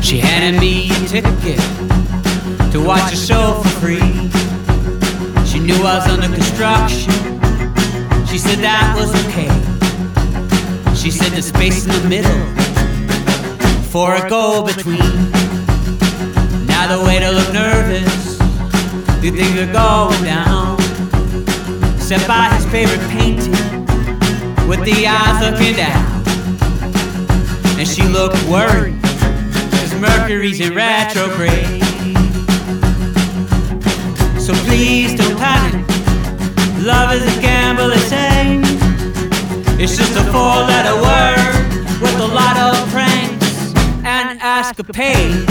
She handed me a ticket to watch a show for free. She knew I was under construction. She said that was okay. She said the space in the middle for a go-between. Now the waiter looked nervous. You think they're going down? Set by his favorite painting with the eyes looking down. And she looked worried, cause Mercury's in retrograde. So please don't panic. Love is a gamble, they say. It's just a four-letter word with a lot of pranks and escapades.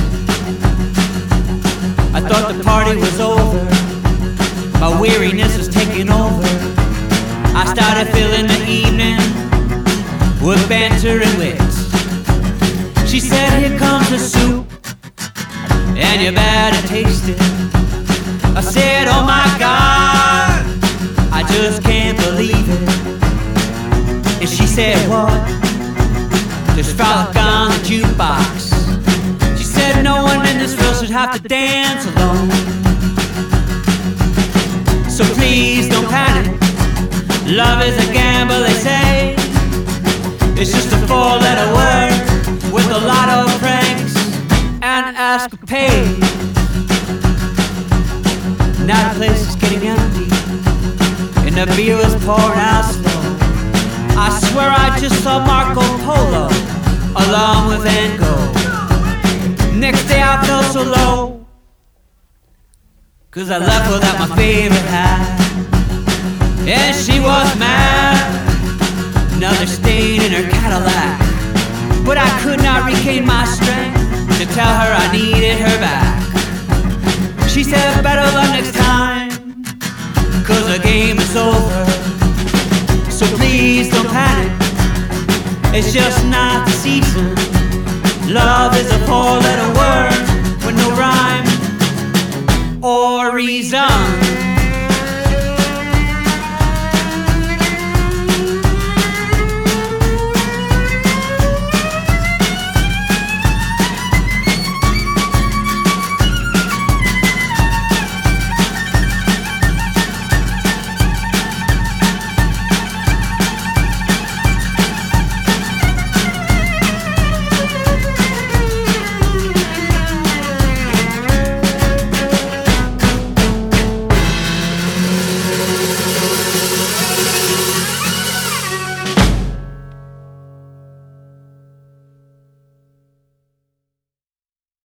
I thought the party was over. My weariness was taking over. I started filling the evening with banter and wits. She said, here comes the soup, and you better taste it. I said, oh my God, I just can't believe it. And she said, what? There's frolic on the jukebox. She said, no one in this world should have to dance alone. So please don't panic. Love is a gamble, they say. It's just a four-letter word with a lot of pranks and escapades. Now the place is getting empty, and the beer is pouring out slow. I swear I just saw Marco Polo along with Van Gogh. Next day I felt so low, cause I left without my favorite hat. And she was mad, another stain in her Cadillac. But I could not regain my strength to tell her I needed her back. She said, better luck next time, cause the game is over. So please don't panic, it's just not the season. Love is a four-letter word with no rhyme or reason.